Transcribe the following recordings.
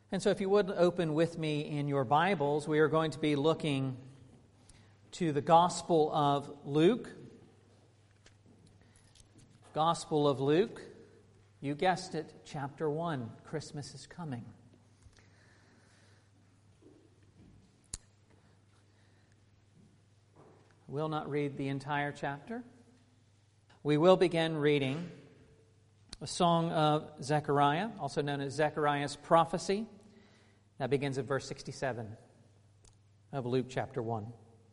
And so if you would open with me in your Bibles, we are going to be looking to the Gospel of Luke. Gospel of Luke, you guessed it, chapter 1. Christmas is coming. I will not read the entire chapter. We will begin reading a song of Zechariah, also known as Zechariah's prophecy. That begins at verse 67 of Luke chapter 1.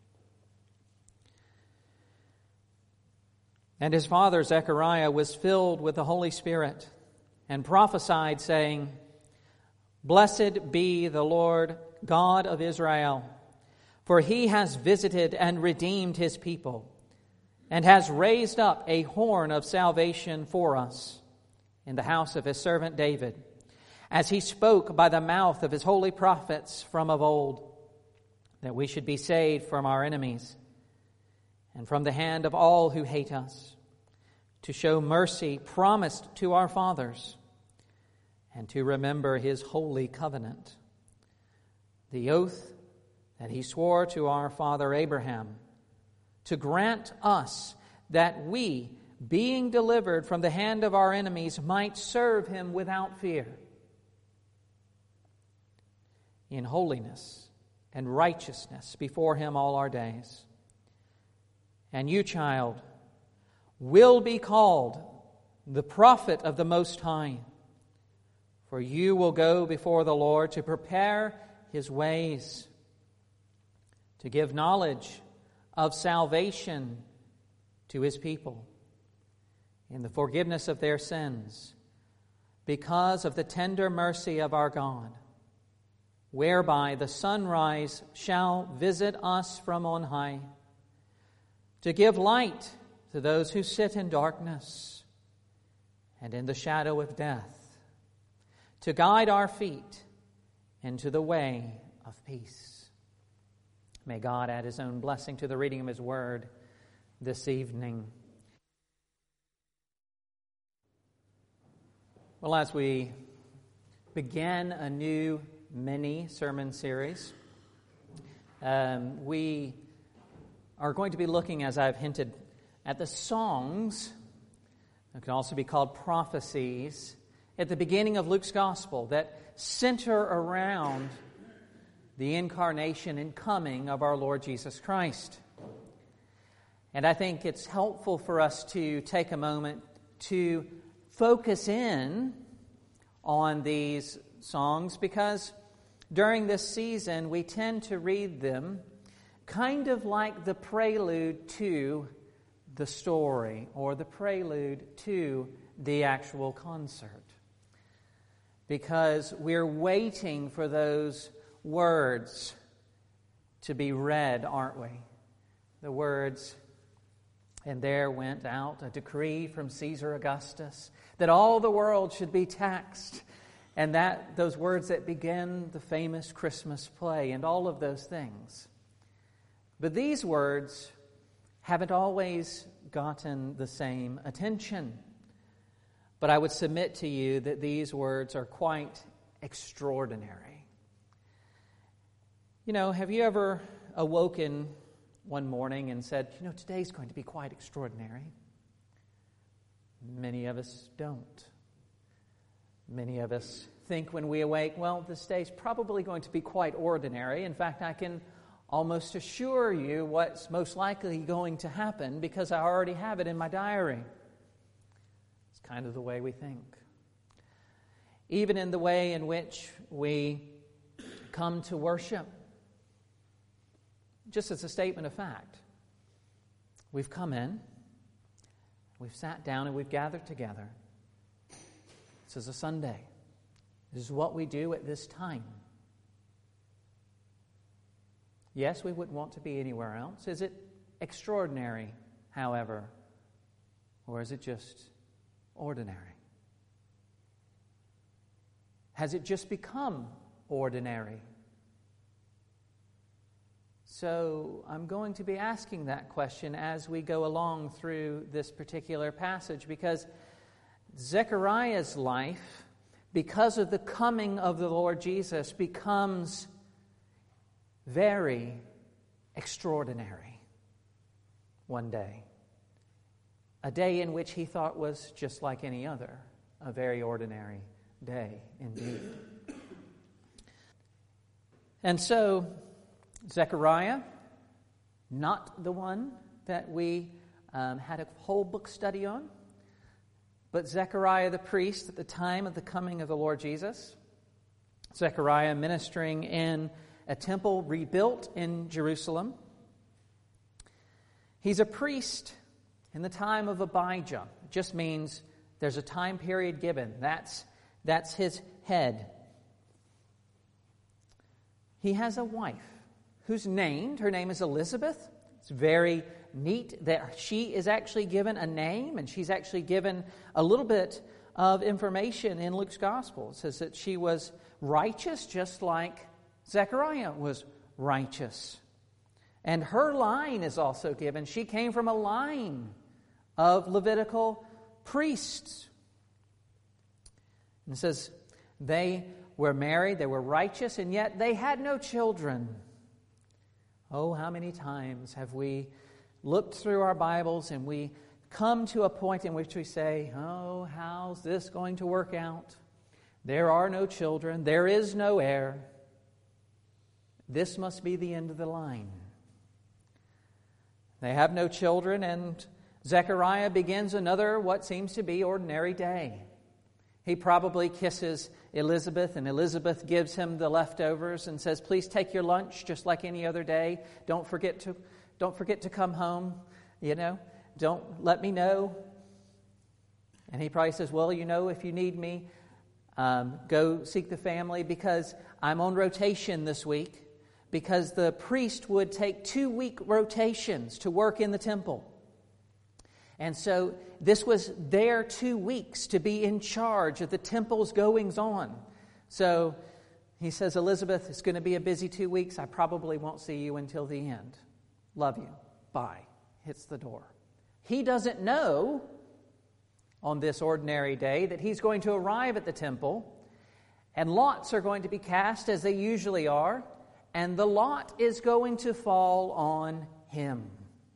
And his father Zechariah was filled with the Holy Spirit and prophesied, saying, Blessed be the Lord God of Israel, for he has visited and redeemed his people, and has raised up a horn of salvation for us in the house of his servant David, as he spoke by the mouth of his holy prophets from of old, that we should be saved from our enemies and from the hand of all who hate us, to show mercy promised to our fathers, and to remember his holy covenant, the oath that he swore to our father Abraham, to grant us that we, being delivered from the hand of our enemies, might serve him without fear, in holiness and righteousness before him all our days. And you, child, will be called the prophet of the Most High, for you will go before the Lord to prepare his ways, to give knowledge of salvation to his people in the forgiveness of their sins, because of the tender mercy of our God, whereby the sunrise shall visit us from on high, to give light to those who sit in darkness and in the shadow of death, to guide our feet into the way of peace. May God add his own blessing to the reading of his word this evening. Well, as we begin a new mini-sermon series, we are going to be looking, as I've hinted, at the songs, that can also be called prophecies, at the beginning of Luke's Gospel that center around the incarnation and coming of our Lord Jesus Christ. And I think it's helpful for us to take a moment to focus in on these songs, because during this season we tend to read them kind of like the prelude to the story or the prelude to the actual concert, because we're waiting for those words to be read, aren't we? The words, and there went out a decree from Caesar Augustus that all the world should be taxed, and that those words that begin the famous Christmas play and all of those things. But these words haven't always gotten the same attention. But I would submit to you that these words are quite extraordinary. You know, have you ever awoken one morning and said, today's going to be quite extraordinary? Many of us don't. Many of us think when we awake, well, this day's probably going to be quite ordinary. In fact, I can almost assure you what's most likely going to happen because I already have it in my diary. It's kind of the way we think. Even in the way in which we come to worship. Just as a statement of fact, we've come in, we've sat down, and we've gathered together. This is a Sunday. This is what we do at this time. Yes, we wouldn't want to be anywhere else. Is it extraordinary, however, or is it just ordinary? Has it just become ordinary? So I'm going to be asking that question as we go along through this particular passage, because Zechariah's life because of the coming of the Lord Jesus, becomes very extraordinary one day. A day in which he thought was just like any other, a very ordinary day indeed. And so, Zechariah, not the one that we had a whole book study on, but Zechariah the priest at the time of the coming of the Lord Jesus. Zechariah ministering in a temple rebuilt in Jerusalem. He's a priest in the time of Abijah. It just means there's a time period given. That's his head. He has a wife who's named. Her name is Elizabeth. It's very neat that she is actually given a name, and she's actually given a little bit of information in Luke's gospel. It says that she was righteous just like Zechariah was righteous. And her line is also given. She came from a line of Levitical priests. And it says they were married, they were righteous, and yet they had no children. Oh, how many times have we looked through our Bibles and we come to a point in which we say, oh, how's this going to work out? There are no children. There is no heir. This must be the end of the line. They have no children, and Zechariah begins another what seems to be ordinary day. He probably kisses Elizabeth, and Elizabeth gives him the leftovers and says, please take your lunch just like any other day. Don't forget to come home, Don't let me know. And he probably says, well, if you need me, go seek the family because I'm on rotation this week. Because the priest would take 2-week rotations to work in the temple. And so this was their 2 weeks to be in charge of the temple's goings on. So he says, Elizabeth, it's going to be a busy 2 weeks. I probably won't see you until the end. Love you. Bye. Hits the door. He doesn't know on this ordinary day that he's going to arrive at the temple, and lots are going to be cast as they usually are, and the lot is going to fall on him.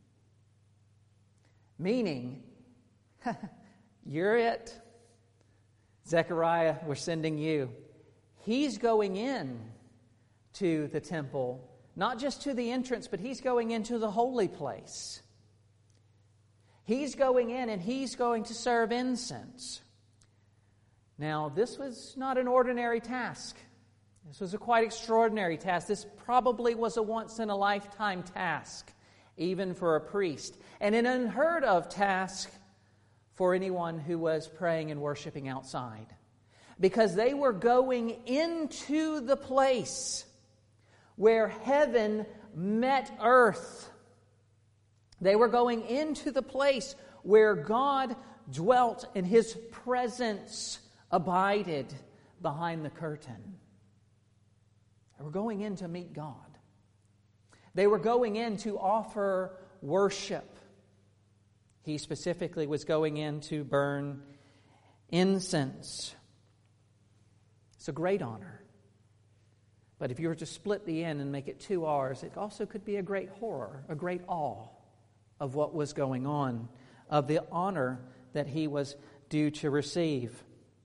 Meaning, you're it. Zechariah, we're sending you. He's going in to the temple, not just to the entrance, but he's going into the holy place. He's going in and he's going to serve incense. Now, this was not an ordinary task. This was a quite extraordinary task. This probably was a once-in-a-lifetime task, even for a priest, and an unheard of task for anyone who was praying and worshiping outside. Because they were going into the place where heaven met earth. They were going into the place where God dwelt and His presence abided behind the curtain. They were going in to meet God. They were going in to offer worship. He specifically was going in to burn incense. It's a great honor. But if you were to split the end and make it 2 hours, it also could be a great horror, a great awe of what was going on, of the honor that he was due to receive.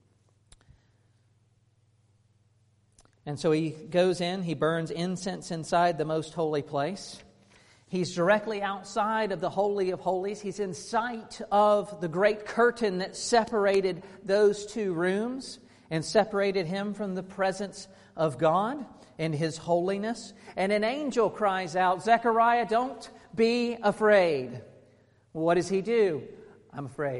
And so he goes in, he burns incense inside the most holy place. He's directly outside of the Holy of Holies. He's in sight of the great curtain that separated those 2 rooms and separated him from the presence of God and His holiness. And an angel cries out, Zechariah, don't be afraid. Well, what does he do? I'm afraid.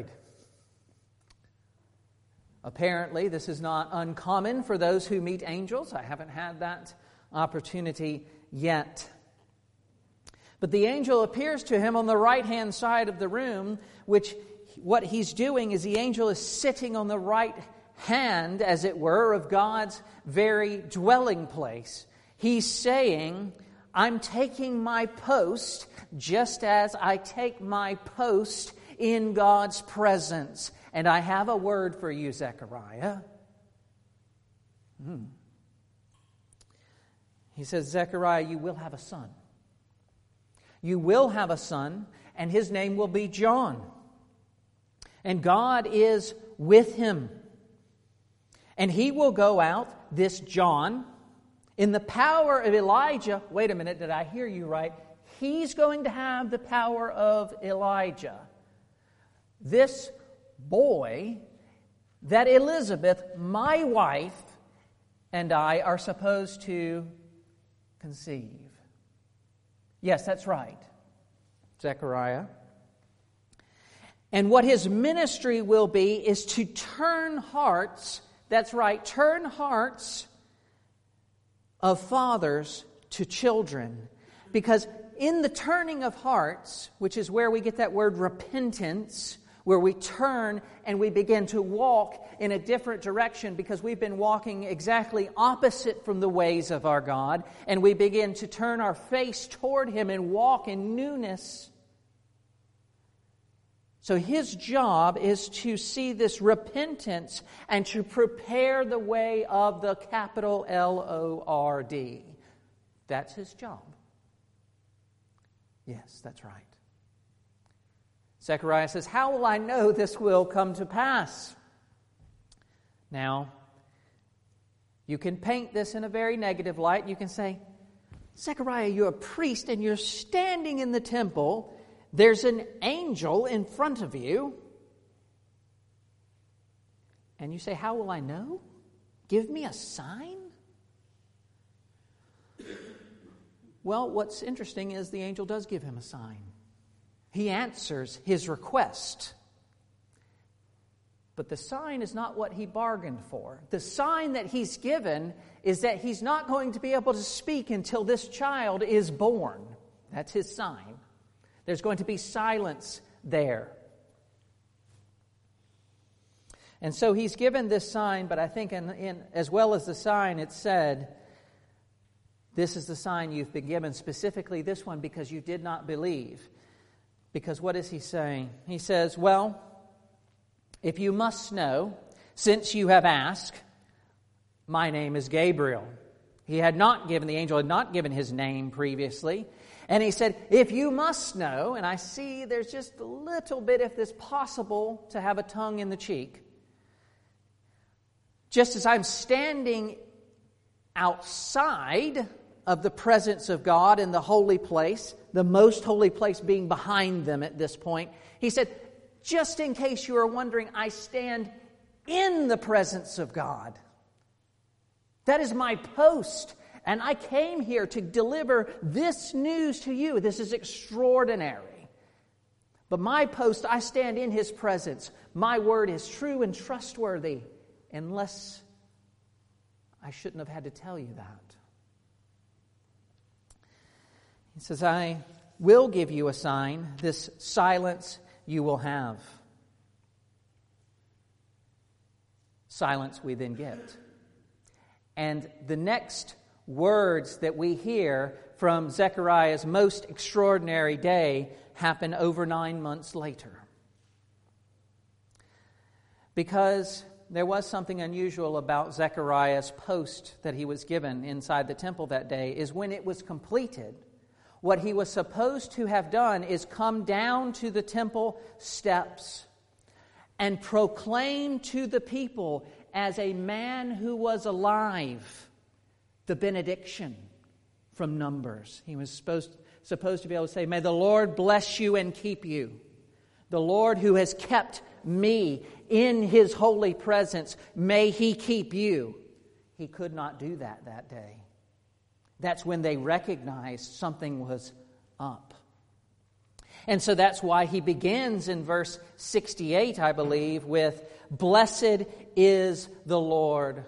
Apparently, this is not uncommon for those who meet angels. I haven't had that opportunity yet. But the angel appears to him on the right-hand side of the room, which what he's doing is the angel is sitting on the right hand, as it were, of God's very dwelling place. He's saying, I'm taking my post just as I take my post in God's presence. And I have a word for you, Zechariah. He says, Zechariah, you will have a son. You will have a son, and his name will be John. And God is with him. And he will go out, this John, in the power of Elijah. Wait a minute, did I hear you right? He's going to have the power of Elijah. This boy that Elizabeth, my wife, and I are supposed to conceive. Yes, that's right, Zechariah. And what his ministry will be is to turn hearts, that's right, turn hearts of fathers to children. Because in the turning of hearts, which is where we get that word repentance, where we turn and we begin to walk in a different direction because we've been walking exactly opposite from the ways of our God, and we begin to turn our face toward Him and walk in newness. So His job is to see this repentance and to prepare the way of the capital Lord. That's His job. Yes, that's right. Zechariah says, how will I know this will come to pass? Now, you can paint this in a very negative light. You can say, Zechariah, you're a priest and you're standing in the temple. There's an angel in front of you. And you say, how will I know? Give me a sign? Well, what's interesting is the angel does give him a sign. He answers his request. But the sign is not what he bargained for. The sign that he's given is that he's not going to be able to speak until this child is born. That's his sign. There's going to be silence there. And so he's given this sign, but I think in as well as the sign, it said, this is the sign you've been given, specifically this one, because you did not believe. Because what is he saying? He says, well, if you must know, since you have asked, my name is Gabriel. The angel had not given his name previously. And he said, if you must know, and I see there's just a little bit, if it's possible, to have a tongue in the cheek. Just as I'm standing outside of the presence of God in the holy place, the most holy place being behind them at this point, he said, just in case you are wondering, I stand in the presence of God. That is my post. And I came here to deliver this news to you. This is extraordinary. But my post, I stand in His presence. My word is true and trustworthy, unless I shouldn't have had to tell you that. He says, I will give you a sign. This silence you will have. Silence we then get. And the next words that we hear from Zechariah's most extraordinary day happen over 9 months later. Because there was something unusual about Zechariah's post that he was given inside the temple that day, is when it was completed, what he was supposed to have done is come down to the temple steps and proclaim to the people as a man who was alive the benediction from Numbers. He was supposed to be able to say, may the Lord bless you and keep you. The Lord who has kept me in His holy presence, may He keep you. He could not do that day. That's when they recognized something was up. And so that's why he begins in verse 68, I believe, with, blessed is the Lord.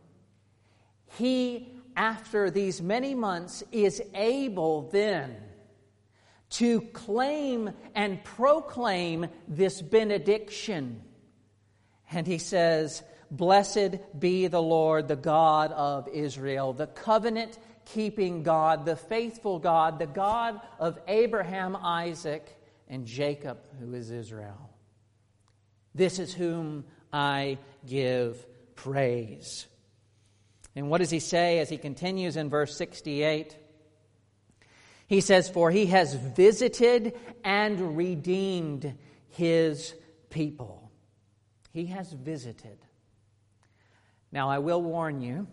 He, after these many months, is able then to claim and proclaim this benediction. And he says, blessed be the Lord, the God of Israel, the covenant-keeping God, the faithful God, the God of Abraham, Isaac, and Jacob, who is Israel. This is whom I give praise. And what does he say as he continues in verse 68? He says, "For he has visited and redeemed his people." He has visited. Now, I will warn you,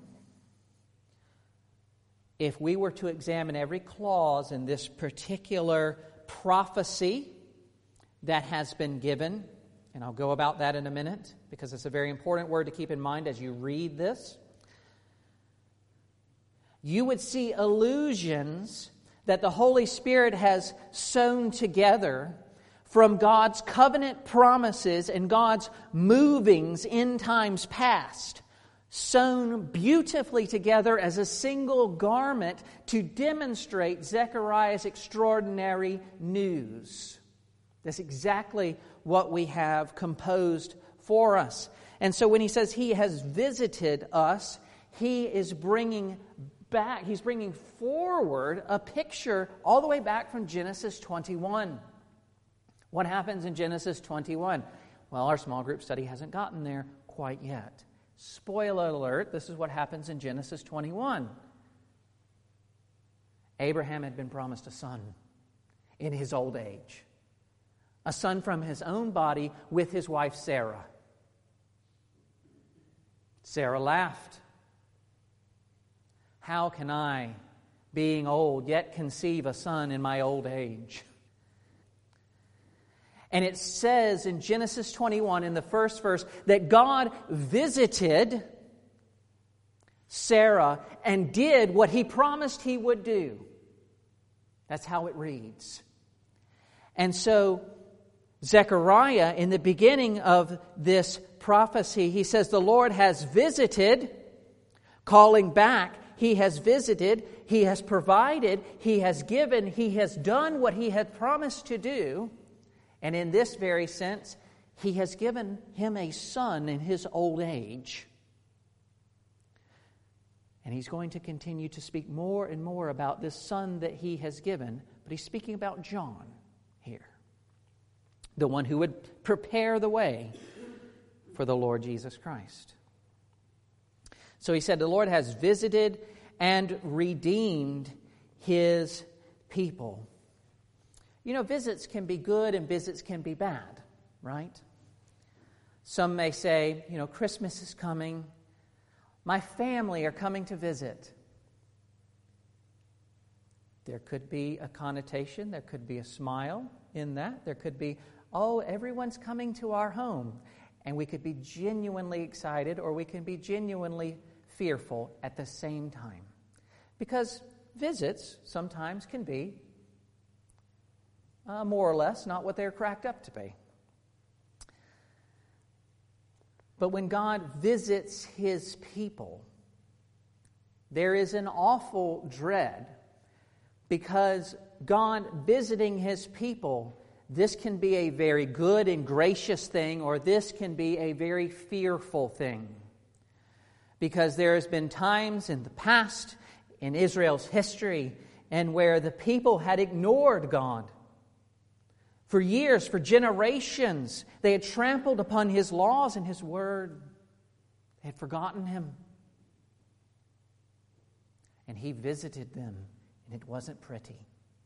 if we were to examine every clause in this particular prophecy that has been given, and I'll go about that in a minute, because it's a very important word to keep in mind as you read this, you would see allusions that the Holy Spirit has sewn together from God's covenant promises and God's movings in times past, sewn beautifully together as a single garment to demonstrate Zechariah's extraordinary news. That's exactly what we have composed for us. And so when he says he has visited us, he is bringing forward a picture all the way back from Genesis 21. What happens in Genesis 21? Well, our small group study hasn't gotten there quite yet. Spoiler alert, this is what happens in Genesis 21. Abraham had been promised a son in his old age. A son from his own body with his wife Sarah. Sarah laughed. "How can I, being old, yet conceive a son in my old age?" And it says in Genesis 21, in the first verse, that God visited Sarah and did what he promised he would do. That's how it reads. And so Zechariah, in the beginning of this prophecy, he says, the Lord has visited, calling back, he has visited, he has provided, he has given, he has done what he had promised to do. And in this very sense, he has given him a son in his old age. And he's going to continue to speak more and more about this son that he has given. But he's speaking about John here, the one who would prepare the way for the Lord Jesus Christ. So he said, the Lord has visited and redeemed his people. You know, visits can be good and visits can be bad, right? Some may say, you know, Christmas is coming. My family are coming to visit. There could be a connotation, there could be a smile in that. There could be, oh, everyone's coming to our home. And we could be genuinely excited or we can be genuinely fearful at the same time. Because visits sometimes can be more or less not what they're cracked up to be. But when God visits his people, there is an awful dread, because God visiting his people, this can be a very good and gracious thing, or this can be a very fearful thing. Because there has been times in the past, in Israel's history, and where the people had ignored God. For years, for generations, they had trampled upon his laws and his word. They had forgotten him. And he visited them, and it wasn't pretty.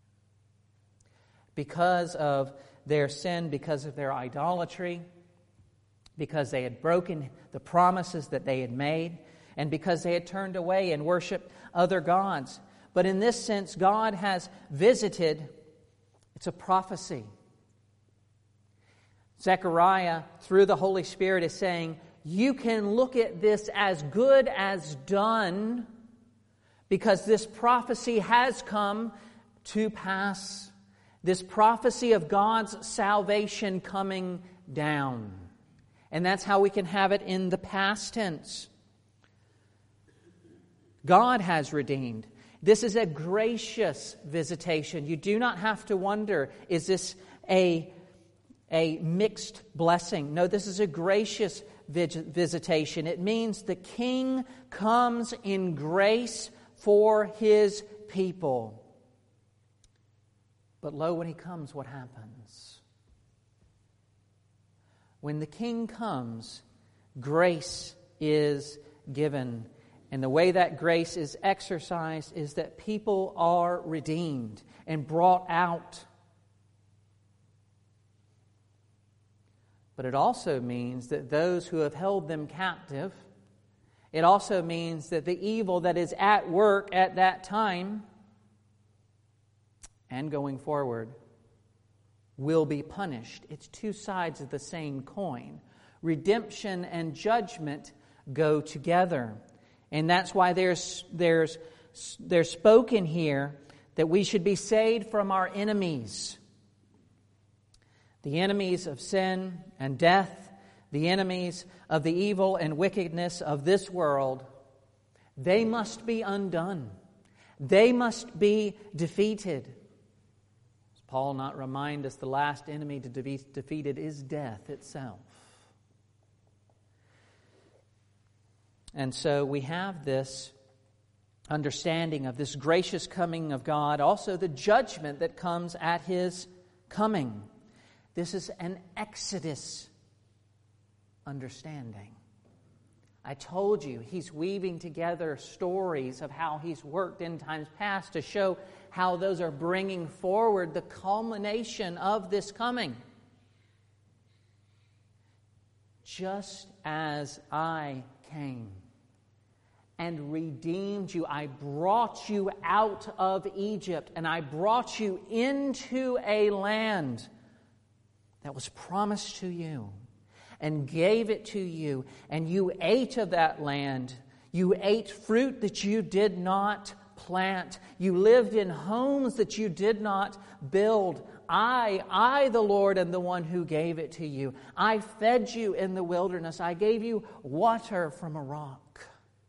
Because of their sin, because of their idolatry, because they had broken the promises that they had made, and because they had turned away and worshiped other gods. But in this sense, God has visited. It's a prophecy. Zechariah, through the Holy Spirit, is saying, you can look at this as good as done, because this prophecy has come to pass. This prophecy of God's salvation coming down. And that's how we can have it in the past tense. God has redeemed. This is a gracious visitation. You do not have to wonder, is this a mixed blessing? No, this is a gracious visitation. It means the King comes in grace for his people. But lo, when he comes, what happens? When the King comes, grace is given. And the way that grace is exercised is that people are redeemed and brought out. But it also means that those who have held them captive, it also means that the evil that is at work at that time and going forward will be punished. It's two sides of the same coin. Redemption and judgment go together. And that's why there's spoken here that we should be saved from our enemies. The enemies of sin and death, the enemies of the evil and wickedness of this world, they must be undone. They must be defeated. Does Paul not remind us the last enemy to be defeated is death itself? And so we have this understanding of this gracious coming of God, also the judgment that comes at His coming. This is an Exodus understanding. I told you, He's weaving together stories of how He's worked in times past to show how those are bringing forward the culmination of this coming. Just as I came and redeemed you, I brought you out of Egypt, and I brought you into a land that was promised to you, and gave it to you, and you ate of that land. You ate fruit that you did not plant. You lived in homes that you did not build. I, the Lord, am the one who gave it to you. I fed you in the wilderness. I gave you water from a rock.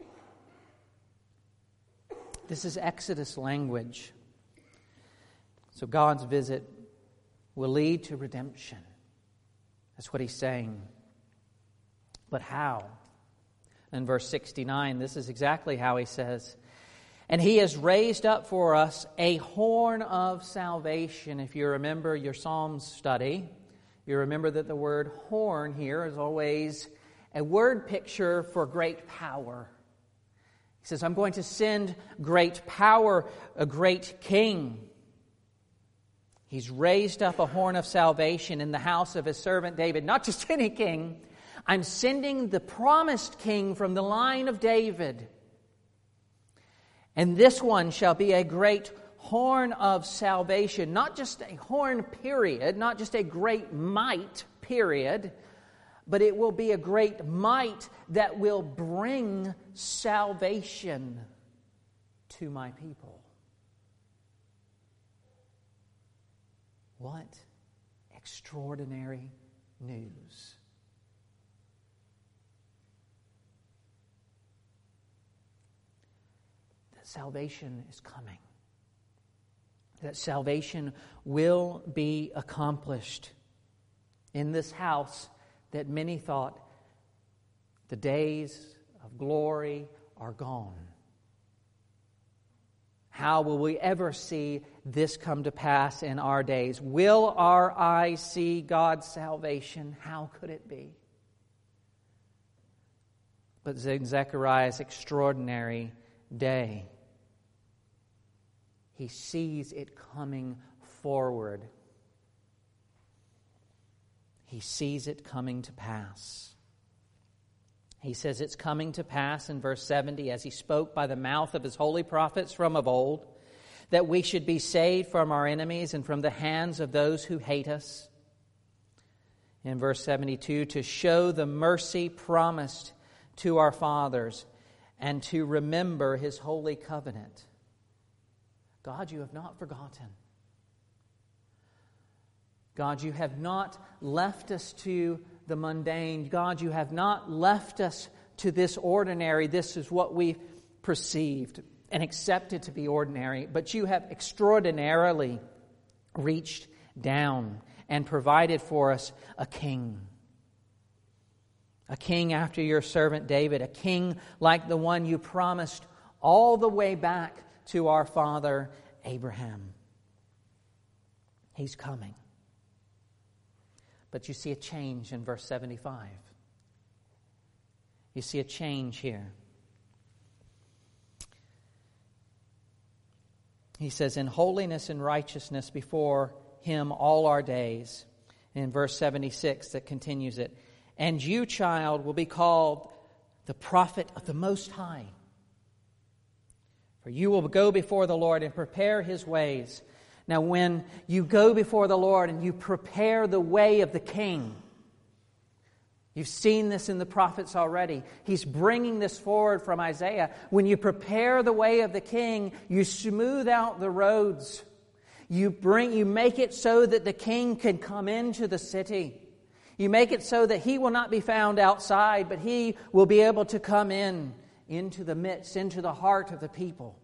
This is Exodus language. So God's visit will lead to redemption. That's what He's saying. But how? In verse 69, this is exactly how He says, and He has raised up for us a horn of salvation. If you remember your Psalms study, you remember that the word horn here is always a word picture for great power. He says, I'm going to send great power, a great king. He's raised up a horn of salvation in the house of His servant David. Not just any king. I'm sending the promised king from the line of David. And this one shall be a great horn of salvation. Not just a horn, period. Not just a great might, period. But it will be a great might that will bring salvation to my people. What extraordinary news. That salvation is coming. That salvation will be accomplished in this house that many thought the days of glory are gone. How will we ever see this come to pass in our days? Will our eyes see God's salvation? How could it be? But in Zechariah's extraordinary day, he sees it coming forward. He sees it coming to pass. He says it's coming to pass in verse 70, as he spoke by the mouth of his holy prophets from of old, that we should be saved from our enemies and from the hands of those who hate us. In verse 72, to show the mercy promised to our fathers and to remember His holy covenant. God, you have not forgotten. God, you have not left us to the mundane. God, you have not left us to this ordinary. This is what we perceived and accepted to be ordinary. But you have extraordinarily reached down and provided for us a king. A king after your servant David. A king like the one you promised all the way back to our father Abraham. He's coming. But you see a change in verse 75. You see a change here. He says, in holiness and righteousness before him all our days. In verse 76 that continues it. And you, child, will be called the prophet of the Most High. For you will go before the Lord and prepare His ways. Now when you go before the Lord and you prepare the way of the King, you've seen this in the prophets already. He's bringing this forward from Isaiah. When you prepare the way of the King, you smooth out the roads. You make it so that the King can come into the city. You make it so that He will not be found outside, but He will be able to come into the midst, into the heart of the people.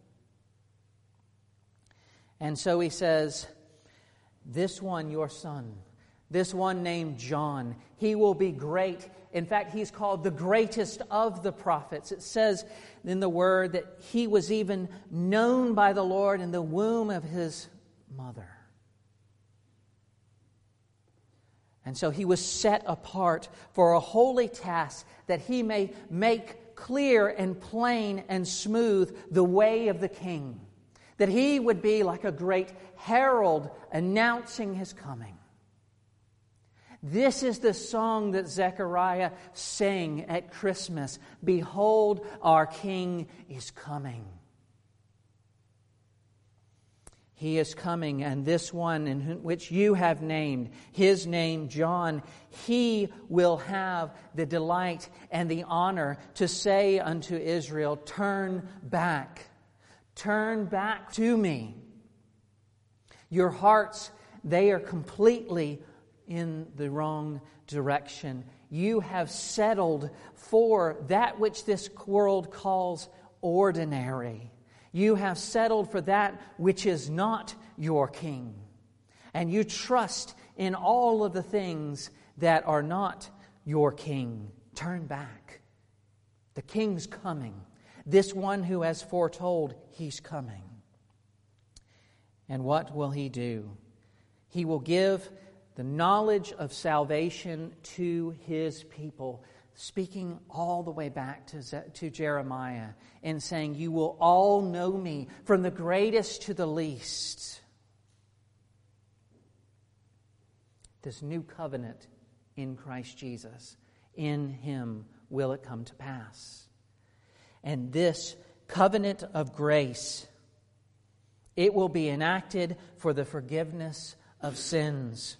And so He says, this one, your son, this one named John, he will be great. In fact, he's called the greatest of the prophets. It says in the Word that he was even known by the Lord in the womb of his mother. And so he was set apart for a holy task, that he may make clear and plain and smooth the way of the King. That he would be like a great herald announcing his coming. This is the song that Zechariah sang at Christmas. Behold, our King is coming. He is coming, and this one in which you have named, his name John, he will have the delight and the honor to say unto Israel, turn back to me. Your hearts, they are completely in the wrong direction. You have settled for that which this world calls ordinary. You have settled for that which is not your King. And you trust in all of the things that are not your King. Turn back. The King's coming. This one who has foretold, He's coming. And what will He do? He will give the knowledge of salvation to His people, speaking all the way back to Jeremiah and saying, you will all know me from the greatest to the least. This new covenant in Christ Jesus, in Him will it come to pass. And this covenant of grace, it will be enacted for the forgiveness of sins.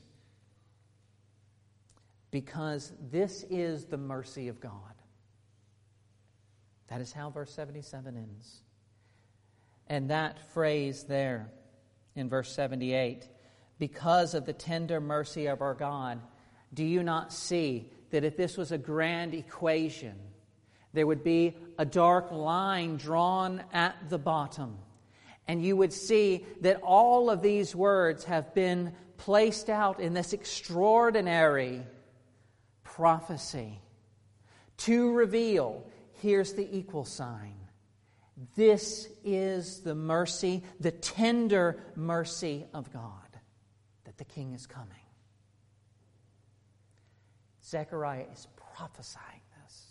Because this is the mercy of God. That is how verse 77 ends. And that phrase there in verse 78, because of the tender mercy of our God, do you not see that if this was a grand equation, there would be a dark line drawn at the bottom, and you would see that all of these words have been placed out in this extraordinary prophecy to reveal, here's the equal sign. This is the mercy, the tender mercy of God, that the King is coming. Zechariah is prophesying this.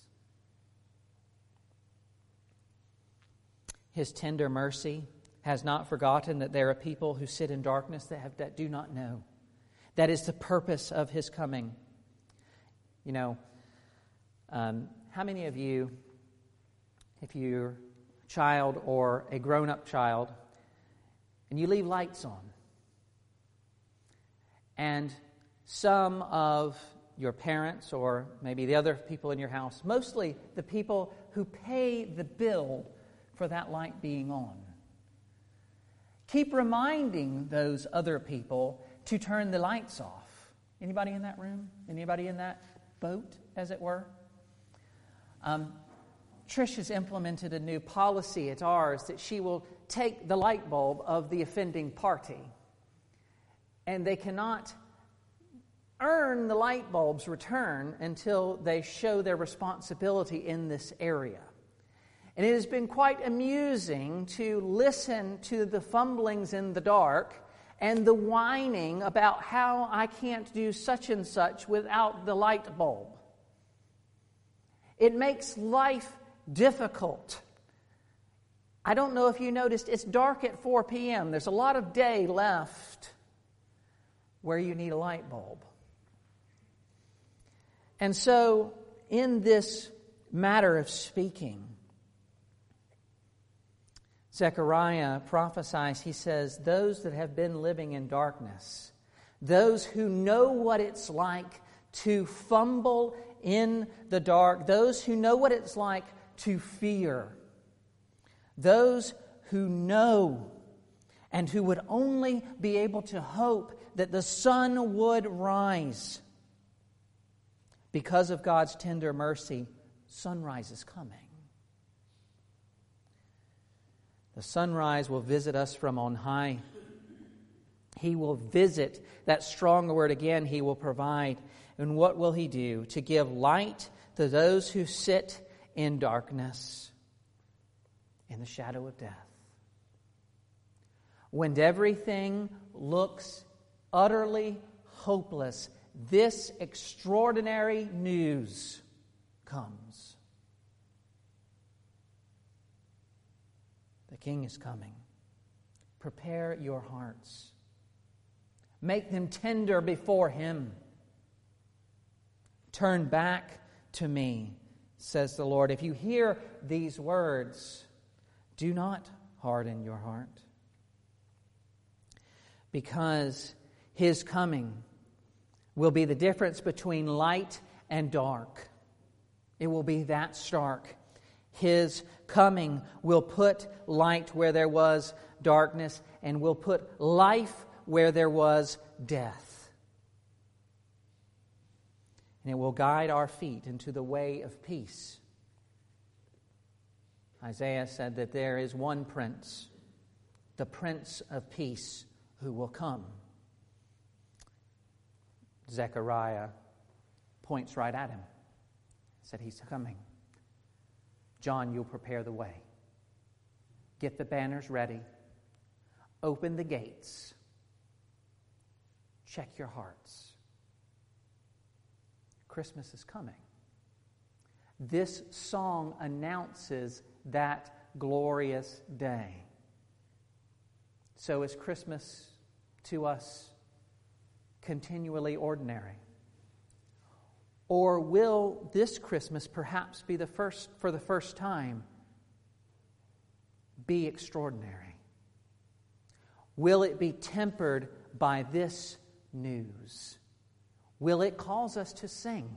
His tender mercy has not forgotten that there are people who sit in darkness that do not know. That is the purpose of His coming. You know, how many of you, if you're a child or a grown-up child, and you leave lights on, and some of your parents or maybe the other people in your house, mostly the people who pay the bill for that light being on, keep reminding those other people to turn the lights off. Anybody in that room? Anybody in that boat, as it were? Trish has implemented a new policy at ours that she will take the light bulb of the offending party, and they cannot earn the light bulb's return until they show their responsibility in this area. And it has been quite amusing to listen to the fumblings in the dark and the whining about how I can't do such and such without the light bulb. It makes life difficult. I don't know if you noticed, it's dark at 4 p.m. There's a lot of day left where you need a light bulb. And so, in this matter of speaking, Zechariah prophesies, he says, those that have been living in darkness, those who know what it's like to fumble in the dark, those who know what it's like to fear, those who know and who would only be able to hope that the sun would rise. Because of God's tender mercy, sunrise is coming. The sunrise will visit us from on high. He will visit, that strong word again, He will provide. And what will He do? To give light to those who sit in darkness, in the shadow of death. When everything looks utterly hopeless, this extraordinary news comes. The King is coming. Prepare your hearts. Make them tender before Him. Turn back to me, says the Lord. If you hear these words, do not harden your heart. Because His coming will be the difference between light and dark. It will be that stark. His coming will put light where there was darkness and will put life where there was death. And it will guide our feet into the way of peace. Isaiah said that there is one prince, the Prince of Peace, who will come. Zechariah points right at him. Said he's coming. John, you'll prepare the way. Get the banners ready. Open the gates. Check your hearts. Christmas is coming. This song announces that glorious day. So is Christmas to us continually ordinary? Or will this Christmas perhaps be for the first time, be extraordinary? Will it be tempered by this news? Will it cause us to sing?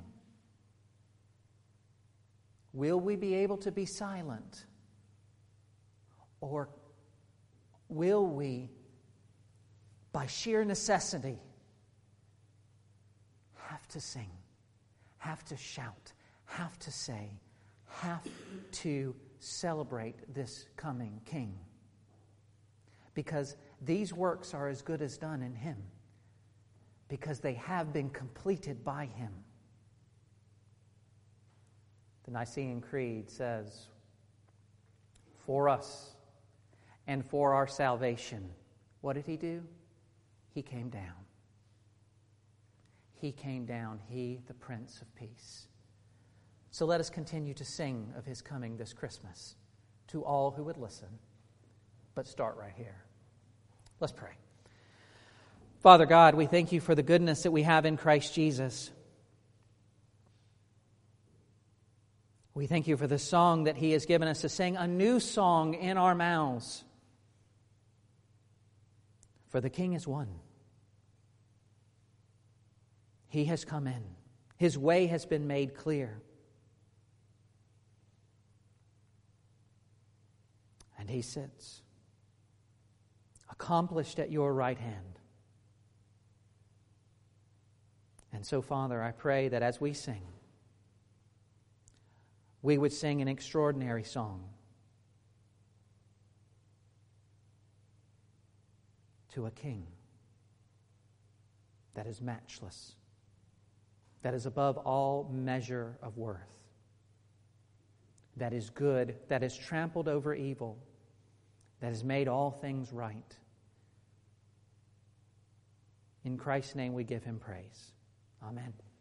Will we be able to be silent? Or will we, by sheer necessity, have to sing, have to shout, have to say, have to celebrate this coming King? Because these works are as good as done in Him, because they have been completed by Him. The Nicene Creed says, for us and for our salvation, what did He do? He came down. He came down, He, the Prince of Peace. So let us continue to sing of His coming this Christmas to all who would listen. But start right here. Let's pray. Father God, we thank You for the goodness that we have in Christ Jesus. We thank You for the song that He has given us to sing, a new song in our mouths. For the King is one. He has come in. His way has been made clear. And He sits, accomplished at Your right hand. And so, Father, I pray that as we sing, we would sing an extraordinary song to a King that is matchless, that is above all measure of worth, that is good, that has trampled over evil, that has made all things right. In Christ's name we give Him praise. Amen.